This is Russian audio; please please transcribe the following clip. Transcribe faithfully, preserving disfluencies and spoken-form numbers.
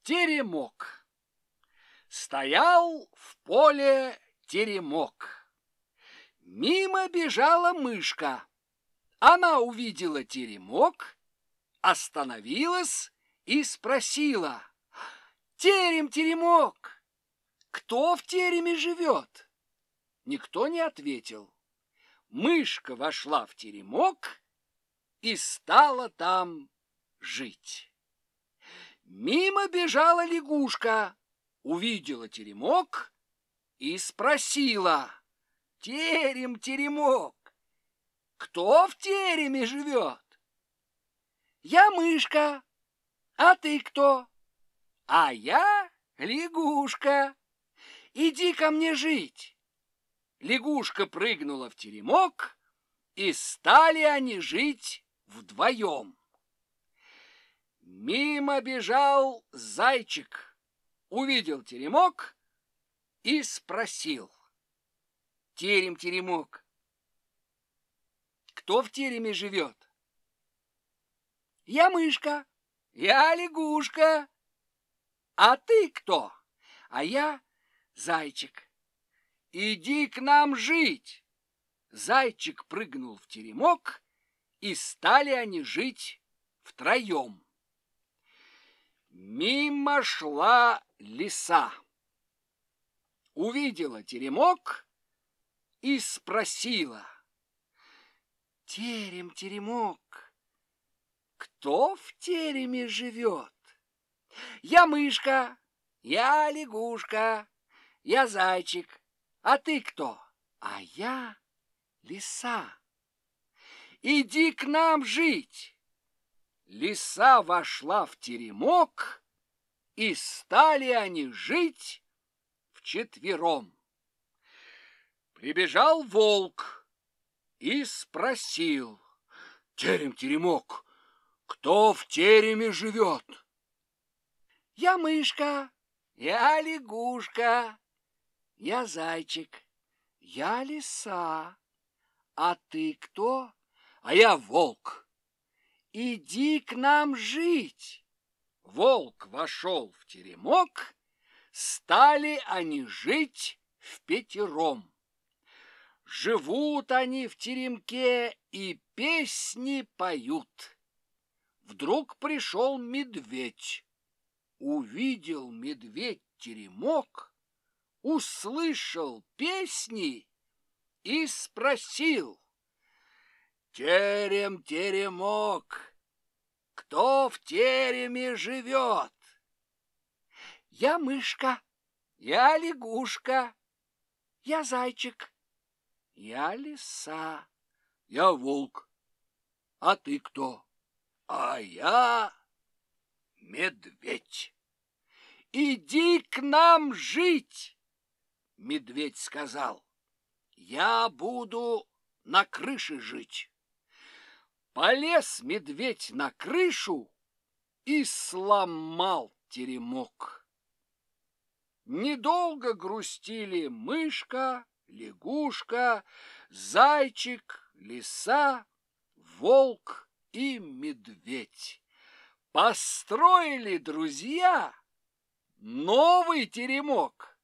Теремок. Стоял в поле теремок. Мимо бежала мышка. Она увидела теремок, остановилась и спросила: «Терем, теремок, кто в тереме живет?» Никто не ответил. Мышка вошла в теремок и стала там жить. Мимо бежала лягушка, увидела теремок и спросила: «Терем, теремок, кто в тереме живет?» «Я мышка, а ты кто?» «А я лягушка, иди ко мне жить». Лягушка прыгнула в теремок, и стали они жить вдвоем. Мимо бежал зайчик, увидел теремок и спросил: «Терем, теремок, кто в тереме живет?» «Я мышка, я лягушка, а ты кто?» «А я зайчик, иди к нам жить». Зайчик прыгнул в теремок, и стали они жить втроем. Мимо шла лиса, увидела теремок и спросила: «Терем, теремок, кто в тереме живет?» «Я мышка, я лягушка, я зайчик, а ты кто?» «А я лиса, иди к нам жить». Лиса вошла в теремок, и стали они жить вчетвером. Прибежал волк и спросил: «Терем, теремок, кто в тереме живет?» «Я мышка, я лягушка, я зайчик, я лиса, а ты кто?» «А я волк, иди к нам жить». Волк вошел в теремок, стали они жить впятером. Живут они в теремке и песни поют. Вдруг пришел медведь. Увидел медведь теремок, услышал песни и спросил: «Терем, теремок, кто в тереме живет?» «Я мышка, я лягушка, я зайчик, я лиса, я волк, а ты кто?» «А я медведь. Иди к нам жить». Медведь сказал: «Я буду на крыше жить». Полез медведь на крышу и сломал теремок. Недолго грустили мышка, лягушка, зайчик, лиса, волк и медведь. Построили друзья новый теремок.